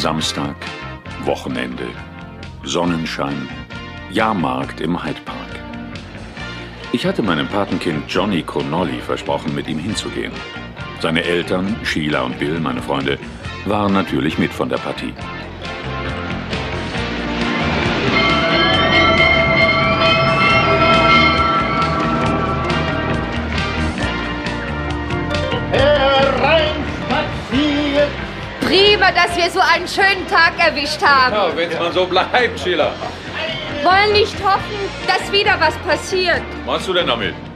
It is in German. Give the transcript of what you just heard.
Samstag, Wochenende, Sonnenschein, Jahrmarkt im Hyde Park. Ich hatte meinem Patenkind Johnny Connolly versprochen, mit ihm hinzugehen. Seine Eltern, Sheila und Bill, meine Freunde, waren natürlich mit von der Partie. Hereinspaziert! Prima, dass wir so einen schönen Tag erwischt haben. Ja, wenn es mal so bleibt, Sheila. Wollen nicht hoffen, dass wieder was passiert. Was meinst du denn damit?